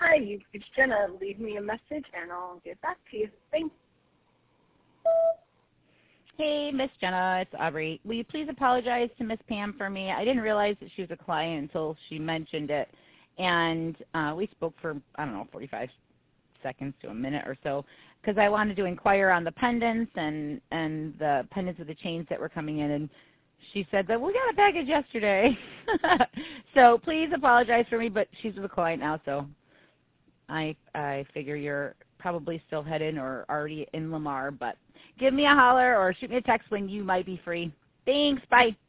Hi, you've reached Jenna. Leave me a message, and I'll get back to you. Thanks. Hey, Miss Jenna, it's Aubrey. Will you please apologize to Miss Pam for me? I didn't realize that she was a client until she mentioned it, and we spoke for, 45 seconds to a minute or so, because I wanted to inquire on the pendants and the pendants with the chains that were coming in, and she said that we got a package yesterday. So please apologize for me, but she's with a client now, so I figure you're probably still heading or already in Lamar, but give me a holler or shoot me a text when you might be free. Thanks. Bye.